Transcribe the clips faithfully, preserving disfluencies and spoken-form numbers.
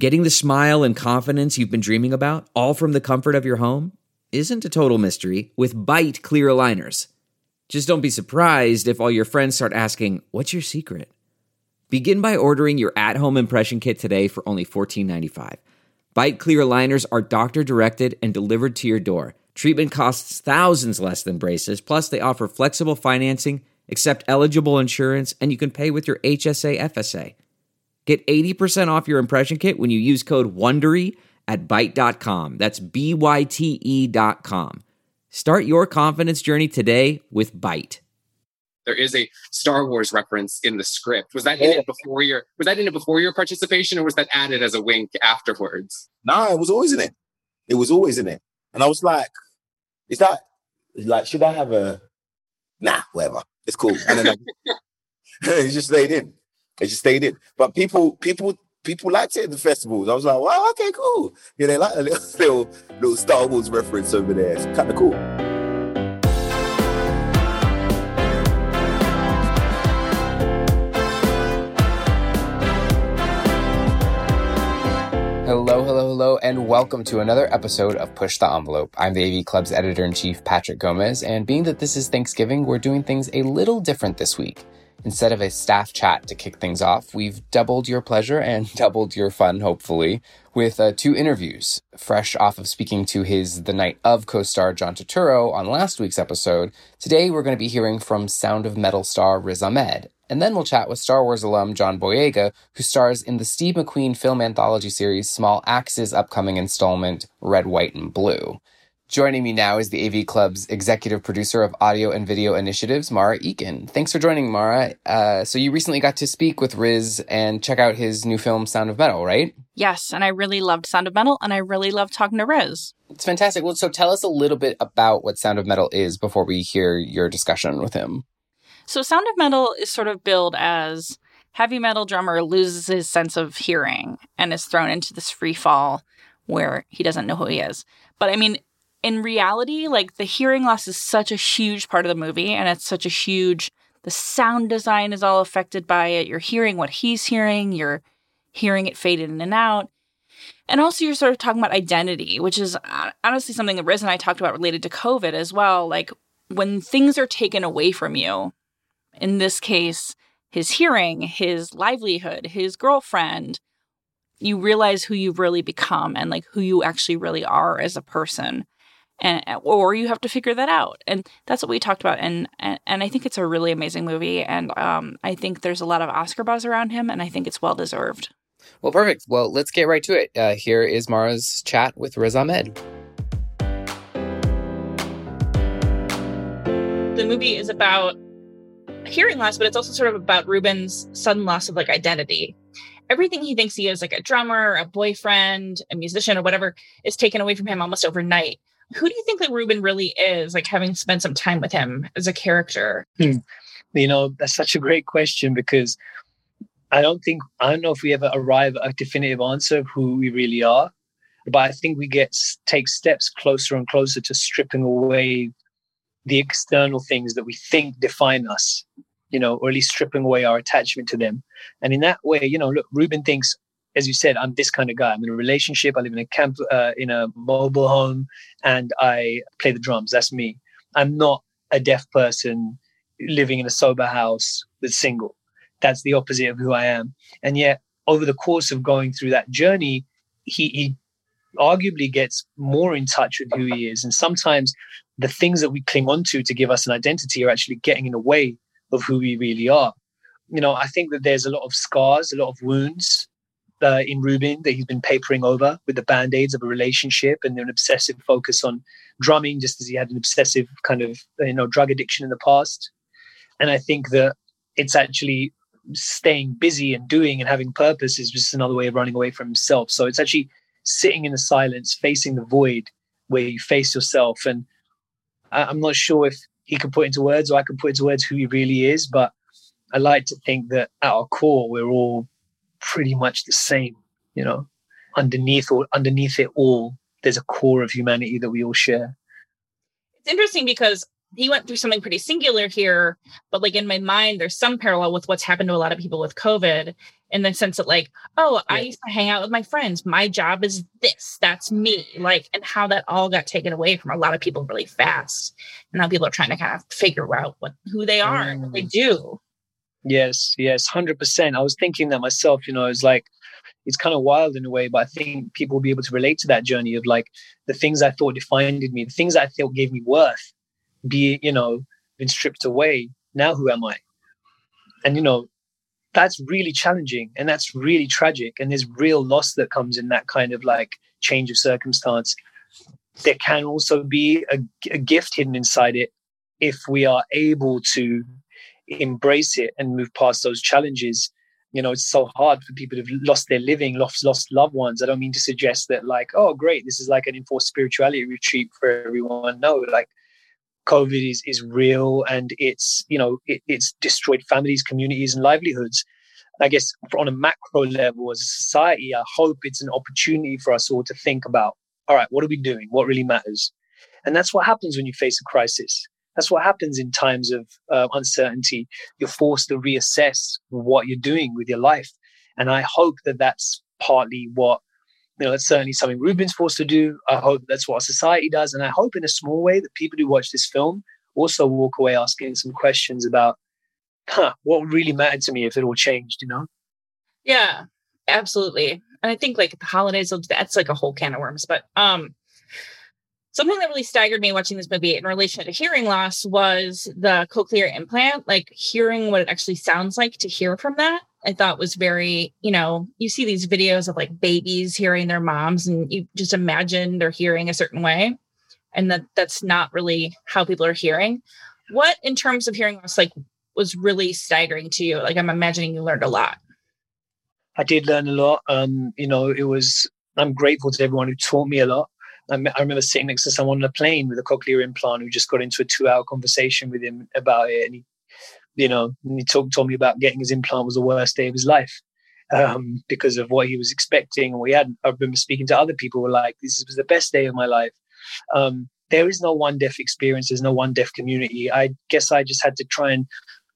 Getting the smile and confidence you've been dreaming about, all from the comfort of your home, isn't a total mystery with Byte clear aligners. Just don't be surprised if all your friends start asking, "What's your secret?" Begin by ordering your at-home impression kit today for only fourteen ninety-five. Byte clear aligners are doctor-directed and delivered to your door. Treatment costs thousands less than braces, plus they offer flexible financing, accept eligible insurance, and you can pay with your H S A F S A. Get eighty percent off your impression kit when you use code WONDERY at byte dot com. That's B Y T E dot com. Start your confidence journey today with Byte. There is a Star Wars reference in the script. Was that in it before your was that in it before your participation, or was that added as a wink afterwards? Nah, it was always in it. It was always in it. And I was like, is that like, should I have a nah, whatever. It's cool. And then I, it just stayed in. It just stayed in. But people, people, people liked it at the festivals. I was like, wow, okay, cool. Yeah, they like a little, little, little Star Wars reference over there. It's kind of cool. Hello, hello, hello, and welcome to another episode of Push the Envelope. I'm the A V Club's editor-in-chief, Patrick Gomez, and being that this is Thanksgiving, we're doing things a little different this week. Instead of a staff chat to kick things off, we've doubled your pleasure and doubled your fun, hopefully, with uh, two interviews. Fresh off of speaking to his The Night of co-star John Turturro on last week's episode, today we're going to be hearing from Sound of Metal star Riz Ahmed. And then we'll chat with Star Wars alum John Boyega, who stars in the Steve McQueen film anthology series Small Axe's upcoming installment, Red, White, and Blue. Joining me now is the A V Club's executive producer of audio and video initiatives, Mara Eakin. Thanks for joining, Mara. Uh, so you recently got to speak with Riz and check out his new film, Sound of Metal, right? Yes, and I really loved Sound of Metal, and I really loved talking to Riz. It's fantastic. Well, so tell us a little bit about what Sound of Metal is before we hear your discussion with him. So Sound of Metal is sort of billed as heavy metal drummer loses his sense of hearing and is thrown into this free fall where he doesn't know who he is. But I mean, in reality, like, the hearing loss is such a huge part of the movie, and it's such a huge, the sound design is all affected by it. You're hearing what he's hearing. You're hearing it fade in and out. And also you're sort of talking about identity, which is honestly something that Riz and I talked about related to COVID as well. Like, when things are taken away from you, in this case, his hearing, his livelihood, his girlfriend, you realize who you've really become and like who you actually really are as a person. And, or you have to figure that out. And that's what we talked about. And, and, and I think it's a really amazing movie. And um, I think there's a lot of Oscar buzz around him, and I think it's well-deserved. Well, perfect. Well, let's get right to it. Uh, here is Mara's chat with Riz Ahmed. The movie is about hearing loss, but it's also sort of about Ruben's sudden loss of like identity. Everything he thinks he is, like a drummer, a boyfriend, a musician, or whatever, is taken away from him almost overnight. Who do you think that Ruben really is, like, having spent some time with him as a character? Hmm. You know, that's such a great question, because I don't think, I don't know if we ever arrive at a definitive answer of who we really are, but I think we get, take steps closer and closer to stripping away the external things that we think define us, you know, or at least stripping away our attachment to them. And in that way, you know, look, Ruben thinks, as you said, I'm this kind of guy. I'm in a relationship. I live in a camp, uh, in a mobile home, and I play the drums. That's me. I'm not a deaf person living in a sober house that's single. That's the opposite of who I am. And yet, over the course of going through that journey, he, he arguably gets more in touch with who he is. And sometimes the things that we cling on to to give us an identity are actually getting in the way of who we really are. You know, I think that there's a lot of scars, a lot of wounds uh, in Ruben that he's been papering over with the band-aids of a relationship and an obsessive focus on drumming, just as he had an obsessive kind of, you know, drug addiction in the past. And I think that it's actually staying busy and doing and having purpose is just another way of running away from himself. So it's actually sitting in the silence, facing the void where you face yourself. And I'm not sure if he can put into words or I can put into words who he really is, but I like to think that at our core, we're all pretty much the same, you know, underneath or underneath it all, there's a core of humanity that we all share. It's interesting because he went through something pretty singular here, but like in my mind, there's some parallel with what's happened to a lot of people with COVID, in the sense that like, oh, yeah. I used to hang out with my friends. My job is this, that's me. Like, and how that all got taken away from a lot of people really fast. And now people are trying to kind of figure out what, who they are mm. and what they do. Yes, yes, one hundred percent. I was thinking that myself, you know, it's like, it's kind of wild in a way, but I think people will be able to relate to that journey of like the things I thought defined me, the things I thought gave me worth, be, you know, been stripped away. Now who am I? And, you know, that's really challenging and that's really tragic. And there's real loss that comes in that kind of like change of circumstance. There can also be a, a gift hidden inside it if we are able to embrace it and move past those challenges. You know, it's so hard for people who've lost their living, lost, lost loved ones. I don't mean to suggest that like, oh, great, this is like an enforced spirituality retreat for everyone. No, like COVID is, is real and it's, you know, it, it's destroyed families, communities and livelihoods. I guess on a macro level as a society, I hope it's an opportunity for us all to think about, all right, what are we doing? What really matters? And that's what happens when you face a crisis. That's what happens in times of uh, uncertainty. You're forced to reassess what you're doing with your life. And I hope that that's partly what, you know, that's certainly something Ruben's forced to do. I hope that's what our society does. And I hope in a small way that people who watch this film also walk away asking some questions about, huh, what really mattered to me if it all changed, you know? Yeah, absolutely. And I think like the holidays, that's like a whole can of worms. But um, something that really staggered me watching this movie in relation to hearing loss was the cochlear implant, like hearing what it actually sounds like to hear from that. I thought was very, you know, you see these videos of like babies hearing their moms and you just imagine they're hearing a certain way. And that that's not really how people are hearing. What in terms of hearing loss, like was really staggering to you? Like I'm imagining you learned a lot. I did learn a lot. Um, you know, it was, I'm grateful to everyone who taught me a lot. I, I remember sitting next to someone on a plane with a cochlear implant who just got into a two hour conversation with him about it. And he, you know, he told, told me about getting his implant was the worst day of his life um, because of what he was expecting. And we had, I remember speaking to other people who were like, this was the best day of my life. Um, there is no one deaf experience. There's no one deaf community. I guess I just had to try and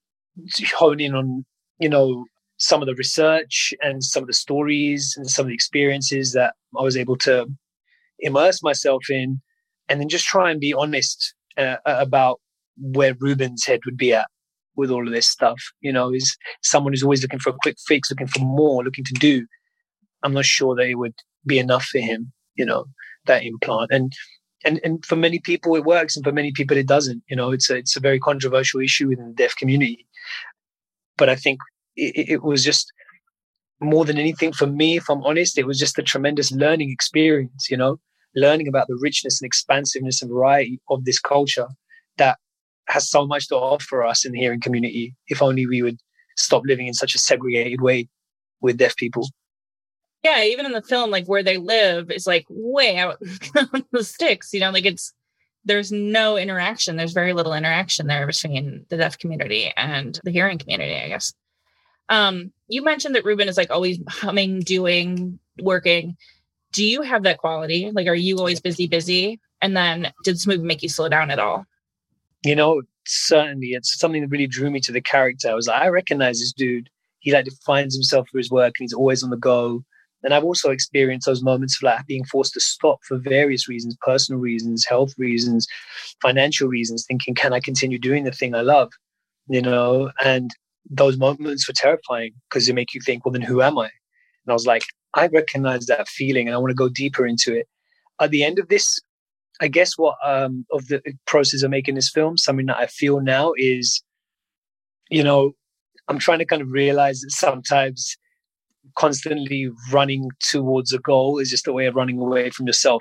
hone in on, you know, some of the research and some of the stories and some of the experiences that I was able to immerse myself in, and then just try and be honest uh, about where Ruben's head would be at with all of this stuff. You know, is someone who's always looking for a quick fix, looking for more, looking to do. I'm not sure that it would be enough for him, you know, that implant. And and and for many people it works, and for many people it doesn't. You know, it's a, it's a very controversial issue within the deaf community. But I think it, it was just more than anything for me, if I'm honest, it was just a tremendous learning experience, you know, learning about the richness and expansiveness and variety of this culture that has so much to offer us in the hearing community. If only we would stop living in such a segregated way with deaf people. Yeah, even in the film, like where they live is like way out the sticks, you know, like it's, there's no interaction. There's very little interaction there between the deaf community and the hearing community, I guess. Um, you mentioned that Ruben is like always humming, doing, working. Do you have that quality? Like, are you always busy, busy? And then did this movie make you slow down at all? You know, certainly. It's something that really drew me to the character. I was like, I recognize this dude. He like defines himself for his work and he's always on the go. And I've also experienced those moments of like being forced to stop for various reasons, personal reasons, health reasons, financial reasons, thinking, can I continue doing the thing I love? You know, and those moments were terrifying because they make you think, well, then who am I? And I was like, I recognize that feeling and I want to go deeper into it. At the end of this, I guess what um, of the process of making this film, something that I feel now is, you know, I'm trying to kind of realize that sometimes constantly running towards a goal is just a way of running away from yourself,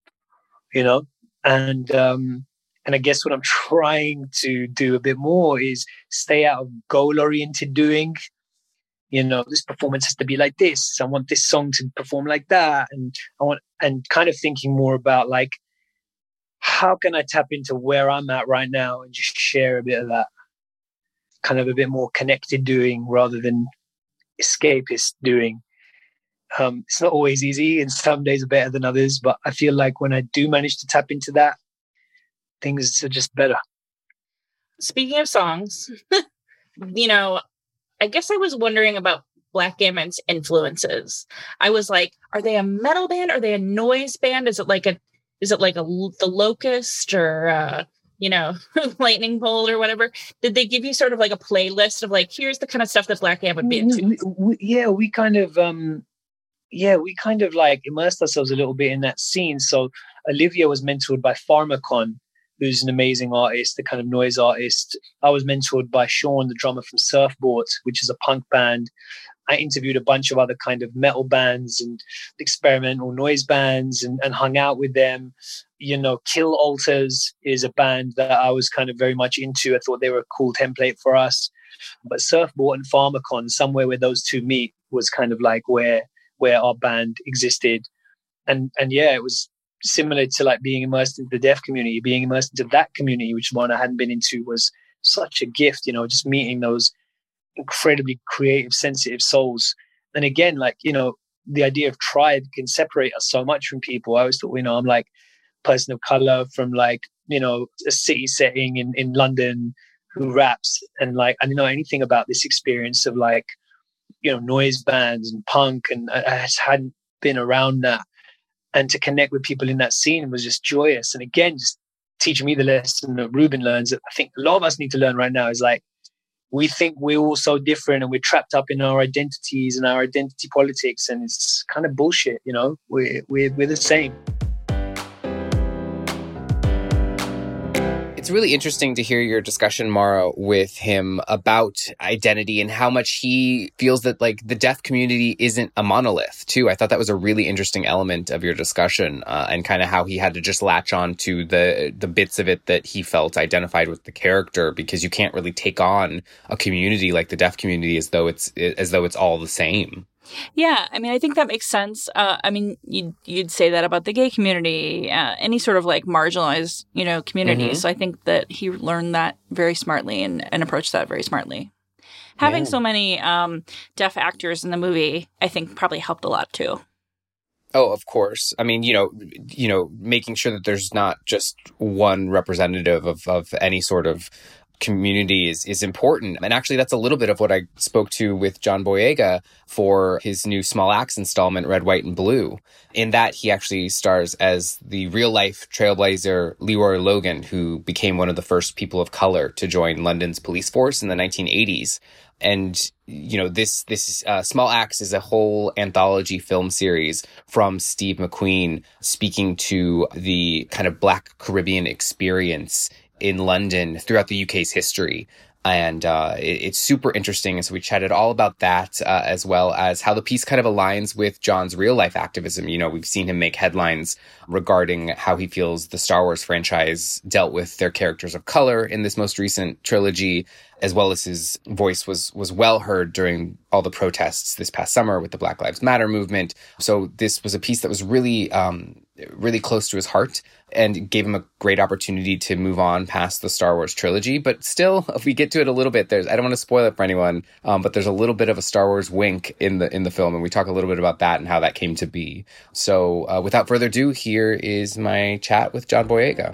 you know? And, um, and I guess what I'm trying to do a bit more is stay out of goal-oriented doing. You know, this performance has to be like this. I want this song to perform like that. And I want, and kind of thinking more about like, how can I tap into where I'm at right now and just share a bit of that? Kind of a bit more connected doing rather than escapist doing. Um, it's not always easy and some days are better than others, but I feel like when I do manage to tap into that, things are just better. speaking of songs, you know, I guess I was wondering about Black Gammon's influences. I was like, are they a metal band? Are they a noise band? Is it like a, is it like a the Locust or uh, you know, Lightning Bolt or whatever? Did they give you sort of like a playlist of like, here's the kind of stuff that Black Gammon would be into? We, we, yeah, we kind of, um, yeah, we kind of like immersed ourselves a little bit in that scene. So Olivia was mentored by Pharmacon, who's an amazing artist, a kind of noise artist. I was mentored by Sean, the drummer from Surfboard, which is a punk band. I interviewed a bunch of other kind of metal bands and experimental noise bands and, and hung out with them. You know, Kill Alters is a band that I was kind of very much into. I thought they were a cool template for us. But Surfboard and Pharmacon, somewhere where those two meet, was kind of like where where our band existed. And and yeah, it was similar to like being immersed into the deaf community, being immersed into that community, which one I hadn't been into, was such a gift, you know, just meeting those incredibly creative, sensitive souls. And again, like, you know, the idea of tribe can separate us so much from people. I always thought, you know, I'm like a person of color from like, you know, a city setting in, in London who raps, and like, I didn't know anything about this experience of like, you know, noise bands and punk, and I, I just hadn't been around that. And to connect with people in that scene was just joyous. And again, just teaching me the lesson that Ruben learns, that I think a lot of us need to learn right now, is like, we think we're all so different and we're trapped up in our identities and our identity politics, and it's kind of bullshit, you know. We're we're we're the same. It's really interesting to hear your discussion, Mara, with him about identity and how much he feels that like the deaf community isn't a monolith too. I thought that was a really interesting element of your discussion, uh, and kind of how he had to just latch on to the the bits of it that he felt identified with the character, because you can't really take on a community like the deaf community as though it's as though it's all the same. Yeah, I mean, I think that makes sense. Uh, I mean, you'd, you'd say that about the gay community, uh, any sort of like marginalized, you know, community. Mm-hmm. So I think that he learned that very smartly and, and approached that very smartly. Having yeah. so many um, deaf actors in the movie, I think probably helped a lot too. Oh, of course. I mean, you know, you know, making sure that there's not just one representative of, of any sort of community is, is important. And actually, that's a little bit of what I spoke to with John Boyega for his new Small Axe installment, Red, White, and Blue. In that, he actually stars as the real-life trailblazer Leroy Logan, who became one of the first people of color to join London's police force in the nineteen eighties. And, you know, this this uh, Small Axe is a whole anthology film series from Steve McQueen, speaking to the kind of Black Caribbean experience in London throughout the U K's history. And uh, it, it's super interesting. And so we chatted all about that, uh, as well as how the piece kind of aligns with John's real life activism. You know, we've seen him make headlines regarding how he feels the Star Wars franchise dealt with their characters of color in this most recent trilogy, as well as his voice was was well heard during all the protests this past summer with the Black Lives Matter movement. So this was a piece that was really, um, really close to his heart and gave him a great opportunity to move on past the Star Wars trilogy. But still, if we get to it a little bit, there's I don't want to spoil it for anyone, um, but there's a little bit of a Star Wars wink in the in the film, and we talk a little bit about that and how that came to be. So uh, without further ado, here is my chat with John Boyega.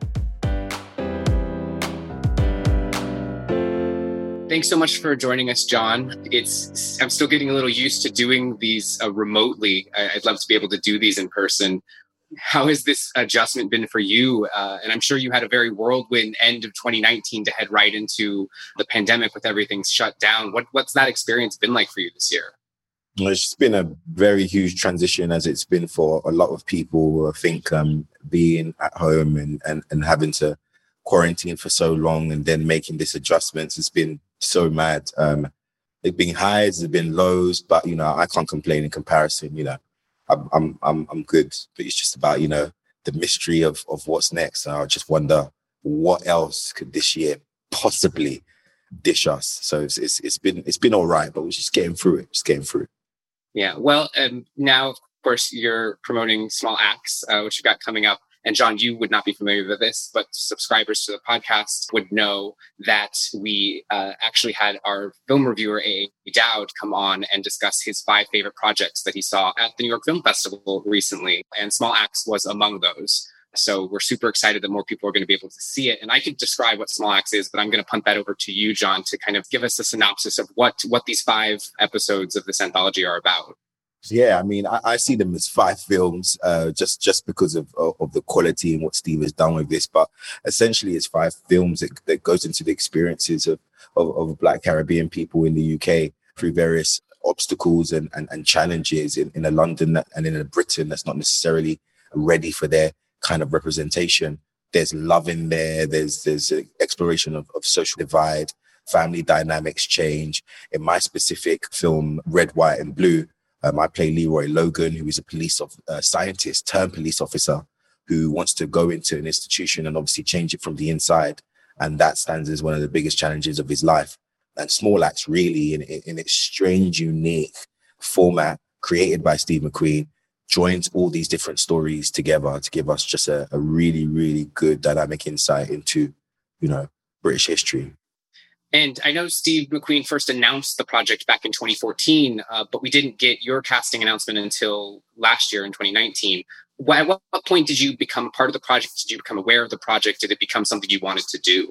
Thanks so much for joining us, John. It's I'm still getting a little used to doing these uh, remotely. I'd love to be able to do these in person. How has this adjustment been for you? Uh, and I'm sure you had a very whirlwind end of twenty nineteen to head right into the pandemic with everything shut down. What, what's that experience been like for you this year? It's just been a very huge transition, as it's been for a lot of people. I think um, being at home and, and, and having to quarantine for so long and then making this adjustments has been so mad. Um, it's been highs, it's been lows, but, you know, I can't complain in comparison, you know. I'm I'm I'm I'm good, but it's just about, you know, the mystery of of what's next. And I just wonder what else could this year possibly dish us. So it's it's, it's been it's been all right, but we're just getting through it, just getting through it. Yeah, well, um, now of course you're promoting Small Axe, uh, which you've got coming up. And John, you would not be familiar with this, but subscribers to the podcast would know that we uh, actually had our film reviewer, A A Dowd, come on and discuss his five favorite projects that he saw at the New York Film Festival recently. And Small Axe was among those. So we're super excited that more people are going to be able to see it. And I could describe what Small Axe is, but I'm going to punt that over to you, John, to kind of give us a synopsis of what, what these five episodes of this anthology are about. Yeah, I mean, I, I see them as five films, uh, just just because of, of of the quality and what Steve has done with this. But essentially, it's five films that, that goes into the experiences of, of of Black Caribbean people in the U K through various obstacles and and, and challenges in, in a London that, and in a Britain that's not necessarily ready for their kind of representation. There's love in there. There's there's an exploration of, of social divide, family dynamics change. In my specific film, Red, White, and Blue, Um, I play Leroy Logan, who is a police of, uh, scientist turned police officer who wants to go into an institution and obviously change it from the inside. And that stands as one of the biggest challenges of his life. And Small Axe really, in, in its strange, unique format created by Steve McQueen, joins all these different stories together to give us just a, a really, really good dynamic insight into, you know, British history. And I know Steve McQueen first announced the project back in twenty fourteen, uh, but we didn't get your casting announcement until last year in twenty nineteen. Why, at what point did you become a part of the project? Did you become aware of the project? Did it become something you wanted to do?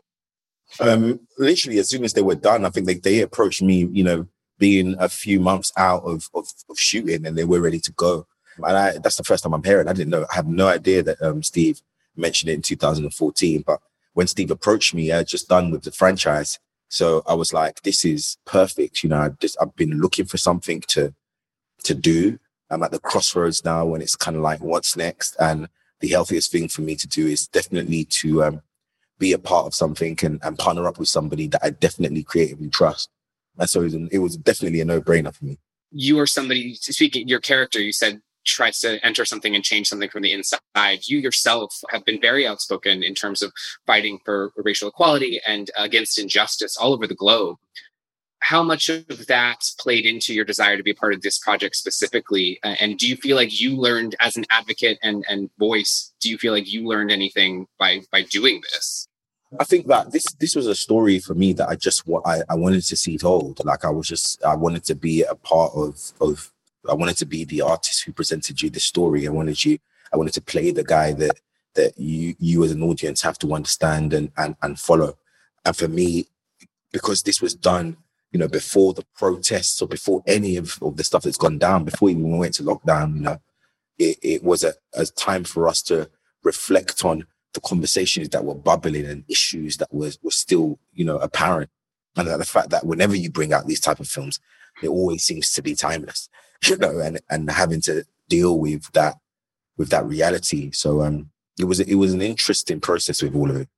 Um, literally, as soon as they were done, I think they, they approached me, you know, being a few months out of, of, of shooting, and they were ready to go. And I, that's the first time I'm hearing. I didn't know. I have no idea that um, Steve mentioned it in two thousand fourteen. But when Steve approached me, I had just done with the franchise. So I was like, this is perfect. You know, I just, I've been looking for something to to do. I'm at the crossroads now when it's kind of like, what's next? And the healthiest thing for me to do is definitely to um, be a part of something and, and partner up with somebody that I definitely creatively trust. And so it was, it was definitely a no-brainer for me. You are somebody, speaking your character, you said, tries to enter something and change something from the inside. You yourself have been very outspoken in terms of fighting for racial equality and against injustice all over the globe. How much of that played into your desire to be a part of this project specifically? Uh, and do you feel like you learned as an advocate and, and voice, do you feel like you learned anything by, by doing this? I think that this this was a story for me that I just I, I wanted to see told. Like I was just, I wanted to be a part of, of I wanted to be the artist who presented you the story. I wanted you, I wanted to play the guy that that you you as an audience have to understand and and, and follow. And for me, because this was done, you know, before the protests or before any of, of the stuff that's gone down, before even we went to lockdown, you know, it, it was a, a time for us to reflect on the conversations that were bubbling and issues that was were still, you know, apparent. And the fact that whenever you bring out these type of films, it always seems to be timeless. You know, and, and having to deal with that, with that reality. So um, it was it was an interesting process with all of it.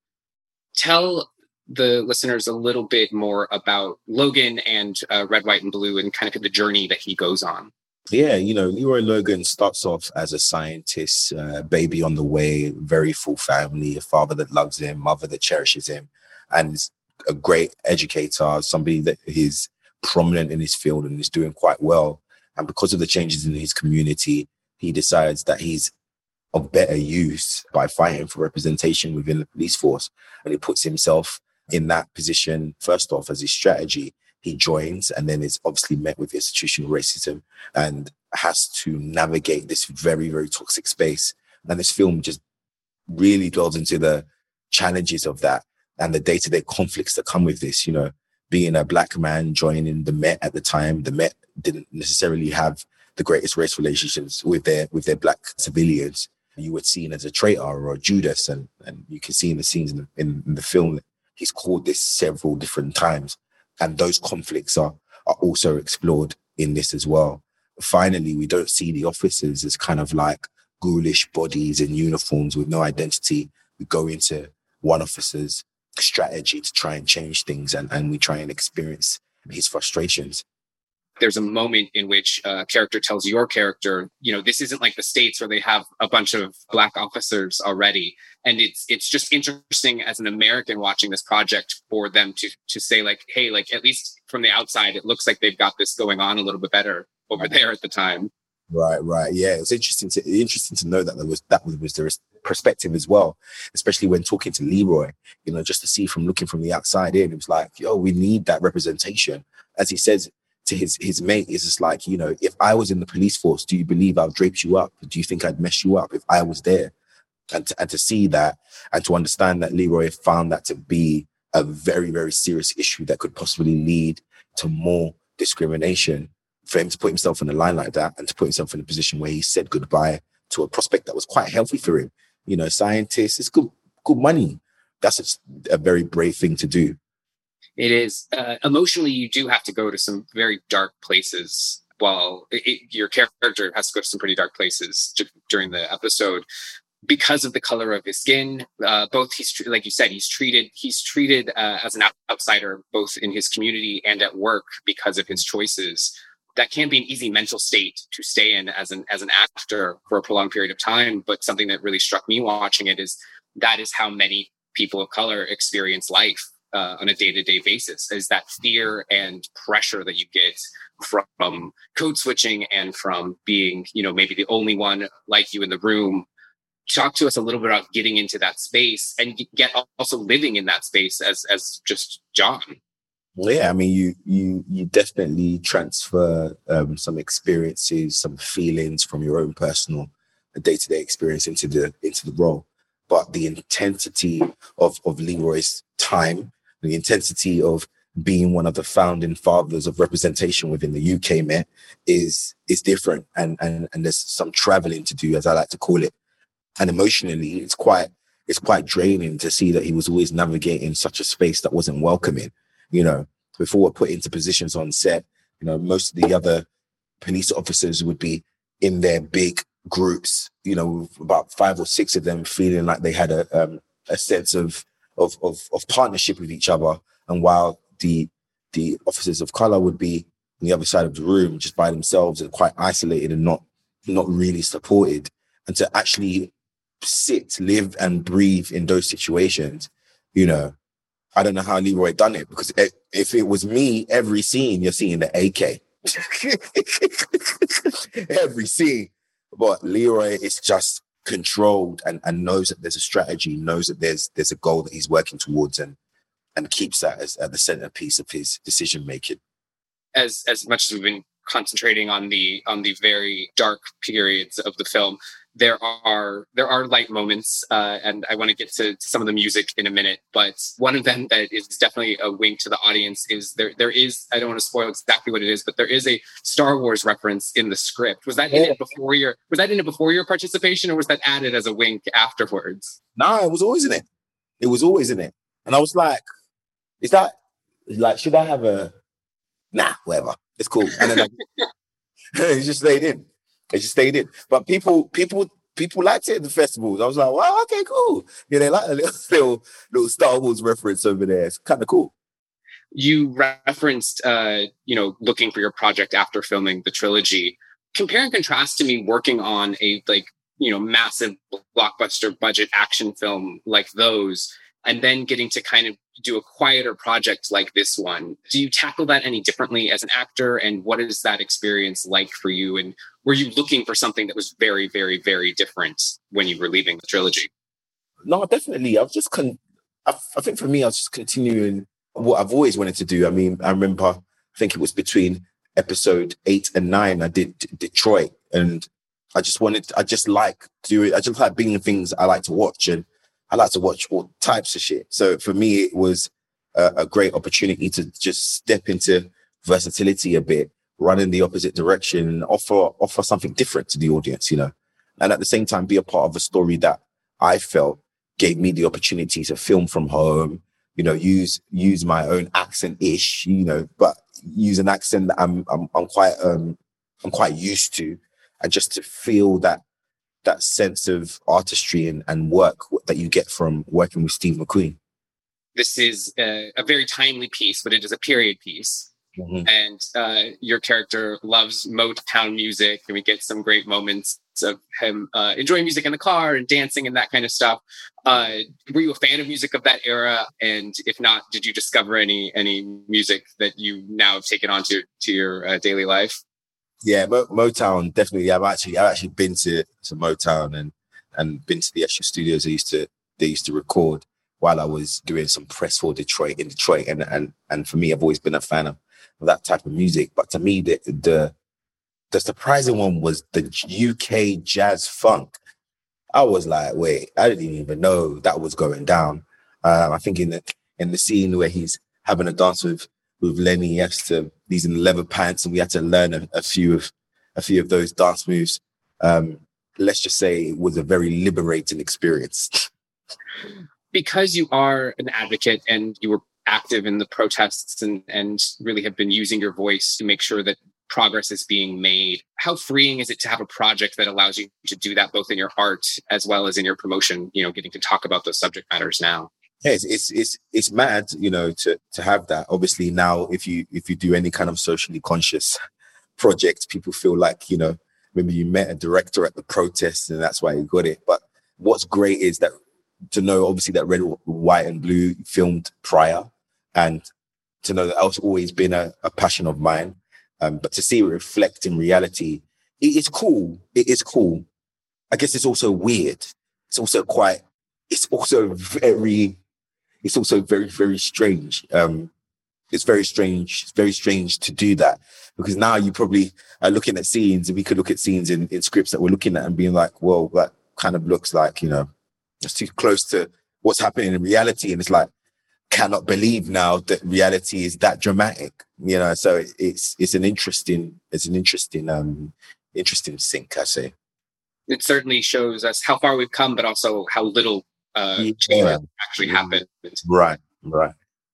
Tell the listeners a little bit more about Logan and uh, Red, White, and Blue and kind of the journey that he goes on. Yeah, you know, Leroy Logan starts off as a scientist, uh, baby on the way, very full family, a father that loves him, mother that cherishes him, and a great educator, somebody that is prominent in his field and is doing quite well. And because of the changes in his community, he decides that he's of better use by fighting for representation within the police force. And he puts himself in that position, first off, as his strategy. He joins and then is obviously met with institutional racism and has to navigate this very, very toxic space. And this film just really dwells into the challenges of that and the day-to-day conflicts that come with this, you know. Being a black man joining the Met at the time, the Met didn't necessarily have the greatest race relationships with their with their black civilians. You were seen as a traitor or a Judas, and, and you can see in the scenes in the, in, in the film that he's called this several different times. And those conflicts are, are also explored in this as well. Finally, we don't see the officers as kind of like ghoulish bodies in uniforms with no identity. We go into one officer's strategy to try and change things, and, and we try and experience his frustrations. There's a moment in which a character tells your character, you know, this isn't like the States where they have a bunch of black officers already. And it's it's just interesting as an American watching this project for them to to say like, hey, like at least from the outside, it looks like they've got this going on a little bit better over there at the time. Right, right. Yeah, it's interesting to interesting to know that there was that was, was their perspective as well, especially when talking to Leroy, you know, just to see from looking from the outside in, it was like, yo, we need that representation. As he says to his his mate, it's just like, you know, if I was in the police force, do you believe I'd drape you up? Do you think I'd mess you up if I was there? And to, and to see that and to understand that Leroy found that to be a very, very serious issue that could possibly lead to more discrimination, for him to put himself in a line like that and to put himself in a position where he said goodbye to a prospect that was quite healthy for him. You know, scientists, it's good, good money. That's a, a very brave thing to do. It is. Uh, emotionally, you do have to go to some very dark places. While it, it, your character has to go to some pretty dark places j- during the episode. Because of the color of his skin, uh, both he's like you said, he's treated he's treated uh, as an outsider, both in his community and at work because of his choices. That can be an easy mental state to stay in as an as an actor for a prolonged period of time. But something that really struck me watching it is that is how many people of color experience life uh, on a day-to-day basis. Is that fear and pressure that you get from code switching and from being, you know, maybe the only one like you in the room. Talk to us a little bit about getting into that space and get also living in that space as as just John. Well, yeah, I mean, you you you definitely transfer um, some experiences, some feelings from your own personal day-to-day experience into the into the role. But the intensity of of Leroy's time, the intensity of being one of the founding fathers of representation within the U K Met is is different, and and and there's some traveling to do, as I like to call it. And emotionally, it's quite it's quite draining to see that he was always navigating such a space that wasn't welcoming. You know, before we're put into positions on set, you know, most of the other police officers would be in their big groups, you know, about five or six of them feeling like they had a um, a sense of, of of of partnership with each other. And while the the officers of color would be on the other side of the room just by themselves and quite isolated and not not really supported. And to actually sit, live and breathe in those situations, you know, I don't know how Leroy done it, because if it was me, every scene you're seeing the A K. Every scene. But Leroy is just controlled and, and knows that there's a strategy, knows that there's there's a goal that he's working towards, and and keeps that as at the centerpiece of his decision making. As as much as we've been concentrating on the on the very dark periods of the film, there are there are light moments, uh, and I want to get to, to some of the music in a minute. But one of them that is definitely a wink to the audience is there. There is, I don't want to spoil exactly what it is, but there is a Star Wars reference in the script. Was that in it before your Was that in it before your participation, or was that added as a wink afterwards? No, it was always in it. It was always in it, and I was like, "Is that like? Should I have a? Nah, whatever. It's cool." And then like, it just stayed in. It just stayed in. But people, people, people liked it at the festivals. I was like, wow, okay, cool. Yeah, they like a little, little, little Star Wars reference over there. It's kind of cool. You referenced, uh, you know, looking for your project after filming the trilogy. Compare and contrast to me working on a, like, you know, massive blockbuster budget action film like those, and then getting to kind of do a quieter project like this one. Do you tackle that any differently as an actor? And what is that experience like for you? And were you looking for something that was very, very, very different when you were leaving the trilogy? No, definitely. I was just, con- I, I think for me, I was just continuing what I've always wanted to do. I mean, I remember, I think it was between episode eight and nine, I did D- Detroit. And I just wanted, I just like to do it. I just like being in things I like to watch. And I like to watch all types of shit. So for me, it was a, a great opportunity to just step into versatility a bit, run in the opposite direction, and offer offer something different to the audience, you know. And at the same time, be a part of a story that I felt gave me the opportunity to film from home, you know, use use my own accent-ish, you know, but use an accent that I'm I'm, I'm quite um I'm quite used to, and just to feel that. that sense of artistry and, and work that you get from working with Steve McQueen. This is a, a very timely piece, but it is a period piece. Mm-hmm. And uh, your character loves Motown music, and we get some great moments of him uh, enjoying music in the car and dancing and that kind of stuff. Uh, were you a fan of music of that era? And if not, did you discover any any music that you now have taken on to, to your uh, daily life? Yeah, Mo- Motown, definitely. I've actually, I've actually been to, to Motown and, and been to the actual studios they used to, they used to record while I was doing some press for Detroit in Detroit. And, and, and for me, I've always been a fan of, of that type of music. But to me, the, the, the surprising one was the U K jazz funk. I was like, wait, I didn't even know that was going down. Um, I think in the in the scene where he's having a dance with with Lenny, he has to, he's in leather pants, and we had to learn a, a few of a few of those dance moves. Um, let's just say it was a very liberating experience. Because you are an advocate and you were active in the protests and, and really have been using your voice to make sure that progress is being made, how freeing is it to have a project that allows you to do that both in your art as well as in your promotion, you know, getting to talk about those subject matters now? Yeah, it's, it's it's it's mad, you know, to to have that. Obviously now, if you if you do any kind of socially conscious project, people feel like, you know, maybe you met a director at the protest and that's why you got it. But what's great is that to know, obviously, that Red, White and Blue filmed prior, and to know that that's always been a, a passion of mine. Um, but to see it reflect in reality, it is cool. It is cool. I guess it's also weird. It's also quite, it's also very, it's also very, very strange. Um, it's very strange. It's very strange to do that, because now you probably are looking at scenes, and we could look at scenes in, in scripts that we're looking at and being like, well, that kind of looks like, you know, it's too close to what's happening in reality. And it's like, cannot believe now that reality is that dramatic, you know. So it, it's it's an interesting it's an interesting um interesting sync, I say. It certainly shows us how far we've come, but also how little uh yeah. change actually happened. Right, right.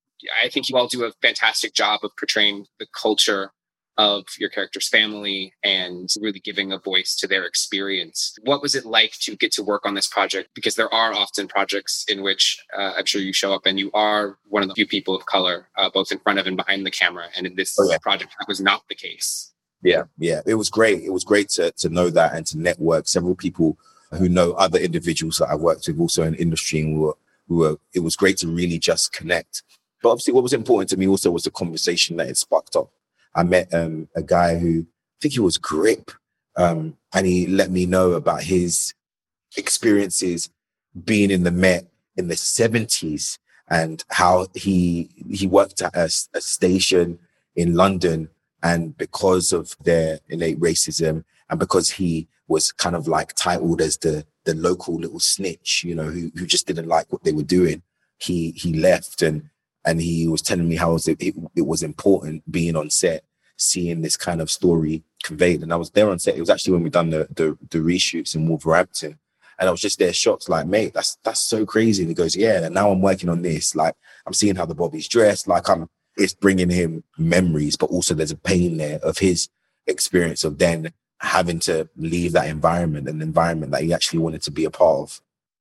I think you all do a fantastic job of portraying the culture of your character's family and really giving a voice to their experience. What was it like to get to work on this project? Because there are often projects in which uh, I'm sure you show up and you are one of the few people of color, uh, both in front of and behind the camera. And in this oh, yeah. project, that was not the case. Yeah, yeah. It was great. It was great to to know that and to network several people who know other individuals that I worked with also in the industry. And we were, we were, it was great to really just connect. But obviously what was important to me also was the conversation that it sparked up. I met um, a guy who, I think he was Grip, um, and he let me know about his experiences being in the Met in the seventies and how he he worked at a, a station in London, and because of their innate racism and because he was kind of like titled as the the local little snitch, you know, who who just didn't like what they were doing, he he left. And And he was telling me how it, it, it was important being on set, seeing this kind of story conveyed. And I was there on set. It was actually when we done the, the, the reshoots in Wolverhampton. And I was just there shocked, like, mate, that's that's so crazy. And he goes, yeah, and now I'm working on this. Like, I'm seeing how the Bobby's dressed. Like, I'm, it's bringing him memories, but also there's a pain there of his experience of then having to leave that environment, an environment that he actually wanted to be a part of.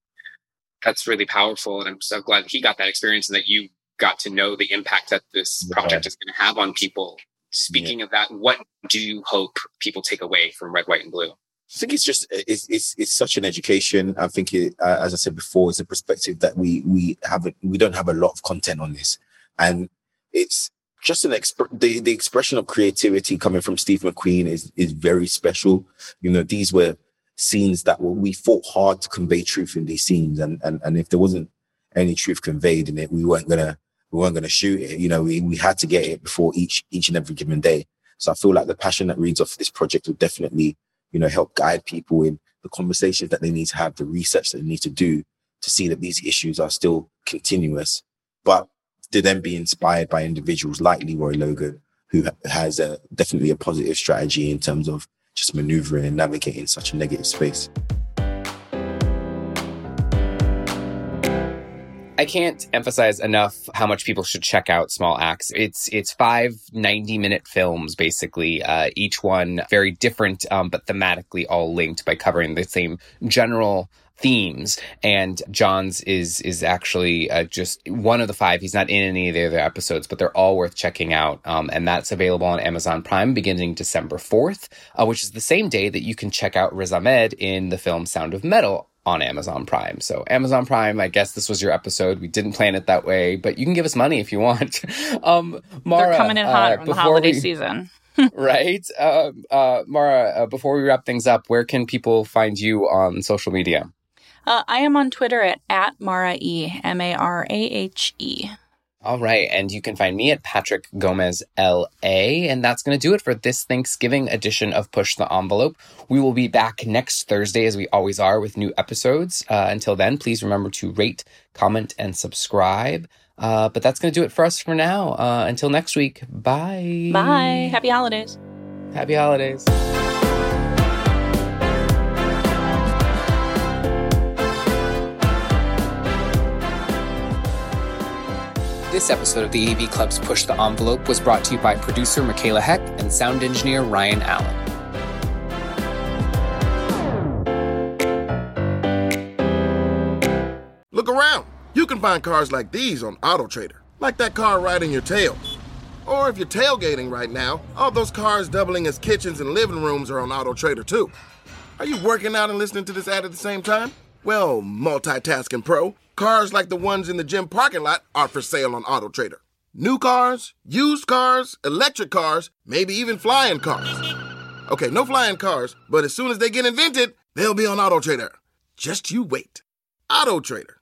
That's really powerful. And I'm so glad he got that experience and that you got to know the impact that this project yeah. is going to have on people. Speaking yeah. of that, what do you hope people take away from Red, White and Blue? I think it's just, it's it's, it's such an education. I think, it, uh, as I said before, it's a perspective that we we haven't, we don't have a lot of content on this. And it's just an, exp- the, the expression of creativity coming from Steve McQueen is, is very special. You know, these were scenes that were, we fought hard to convey truth in these scenes. And, and, and if there wasn't any truth conveyed in it, we weren't going to, we weren't going to shoot it. You know, we, we had to get it before each, each and every given day. So I feel like the passion that reads off this project will definitely, you know, help guide people in the conversations that they need to have, the research that they need to do to see that these issues are still continuous, but to then be inspired by individuals like Leroy Logan, who has a, definitely a positive strategy in terms of just maneuvering and navigating such a negative space. I can't emphasize enough how much people should check out Small Axe. It's it's five ninety-minute films, basically, uh, each one very different, um, but thematically all linked by covering the same general themes. And John's is is actually uh, just one of the five. He's not in any of the other episodes, but they're all worth checking out. Um, and that's available on Amazon Prime beginning December fourth, uh, which is the same day that you can check out Riz Ahmed in the film Sound of Metal on Amazon Prime. So Amazon Prime, I guess this was your episode. We didn't plan it that way, but you can give us money if you want. um, Mara, They're coming in hot uh, on the holiday we, season. right? Uh, uh, Mara, uh, before we wrap things up, where can people find you on social media? Uh, I am on Twitter at, at Mara E, M A R A H E. All right, and you can find me at Patrick Gomez L A, and that's going to do it for this Thanksgiving edition of Push the Envelope. We will be back next Thursday, as we always are, with new episodes. Uh, until then, please remember to rate, comment, and subscribe. Uh, but that's going to do it for us for now. Uh, until next week, bye. Bye. Happy holidays. Happy holidays. This episode of the A V Club's Push the Envelope was brought to you by producer Michaela Heck and sound engineer Ryan Allen. Look around. You can find cars like these on AutoTrader, like that car right in your tail. Or if you're tailgating right now, all those cars doubling as kitchens and living rooms are on AutoTrader too. Are you working out and listening to this ad at the same time? Well, multitasking pro, cars like the ones in the gym parking lot are for sale on AutoTrader. New cars, used cars, electric cars, maybe even flying cars. Okay, no flying cars, but as soon as they get invented, they'll be on AutoTrader. Just you wait. AutoTrader.